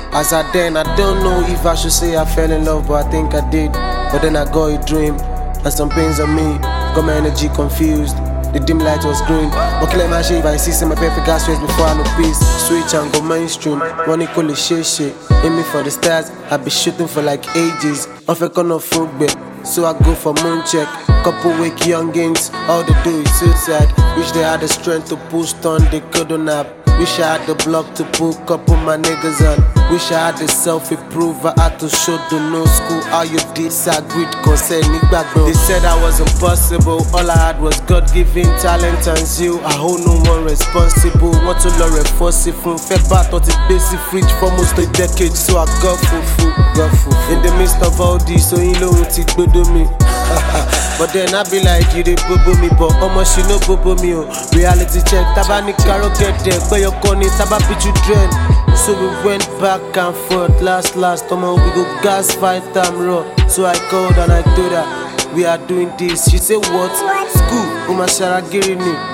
As I don't know if I should say I fell in love, but I think I did. But then I got a dream, and some pains on me, got my energy confused. The dim light was green, but clear my shit if I see my paper gas waste before I know peace. Switch and go mainstream, money call it shit. Aiming for the stars, I be shooting for like ages. Off a corner food bed, so I go for moon check. Couple weak youngins, all they do is suicide. Wish they had the strength to push on, they couldn't have. Wish I had the block to pull couple my niggas on. Wish I had the self-improve, I had to show the no school how you disagreed, concern nigga. They said I was impossible, all I had was God-given talent and zeal. I hold no one responsible, want to learn forceful from February 30 basic fridge for almost a decade, so I got full. In the midst of all this, so you know what it do me. But then I be like, you dey bobo me, but almost you know bobo me. Reality check, taba ni caro get there, but your corny taba pitch you drain. So we went back and forth, last, tomorrow we go gas fight time raw. So I called and I told her, we are doing this. She said what? School, Uma Sharagiri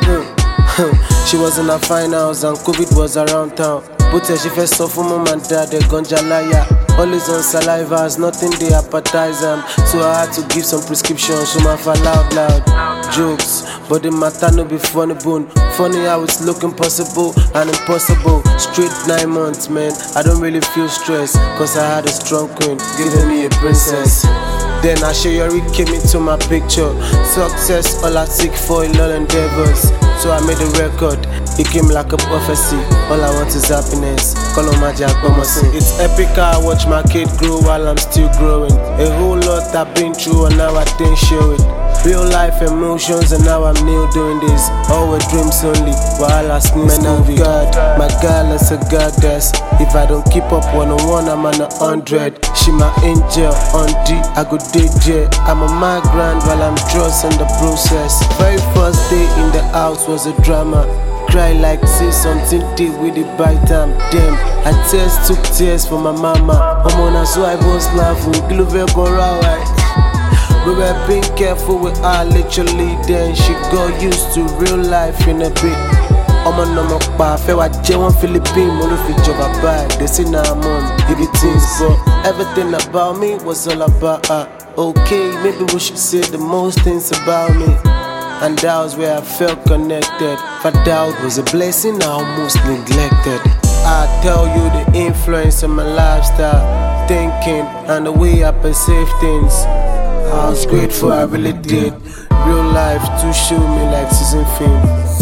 ni. She was in her finals and COVID was around town. But she first saw from mom and dad, they ganja liar. Always on salivas, nothing they appetize them. So I had to give some prescriptions, so my fall loud jokes. But the matter no be funny bone. Funny how it's looking possible and impossible. Straight 9 months, man, I don't really feel stressed, cause I had a strong queen, giving me a princess. Then Ashayori came into my picture. Success, all I seek for in all endeavors. So I made a record, it came like a prophecy. All I want is happiness, call on my jack, it's epic how I watch my kid grow while I'm still growing. A whole lot I've been through and now I didn't show it. Real life emotions and now I'm new doing this. All were dreams only, while I sneeze. Man of God, my girl is a goddess. If I don't keep up 101, I'm on 100. She my angel, on D, I go DJ. I'm a migrant while I'm dressed in the process. Very first day in the house was a drama. Cry like say something deep with it by time. Damn, I took tears for my mama. I'm on a so I was laughing. Glove go right. We were being careful with her literally. Then she got used to real life in a bit. I'm on my pa, feel like J1 Philippine, more fit job bad. They say now I'm on baby things, but everything about me was all about her. Okay, maybe we should say the most things about me. And that was where I felt connected. For doubt was a blessing I almost neglected. I tell you the influence of my lifestyle, thinking and the way I perceive things. I was grateful, I really did. Real life to show me like season film.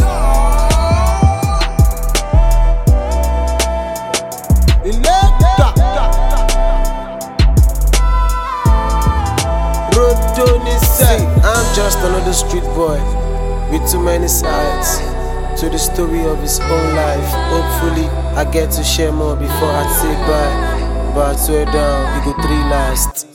I'm just another street boy with too many sides to the story of his own life. Hopefully I get to share more before I say bye. But I swear down, we go 3 last.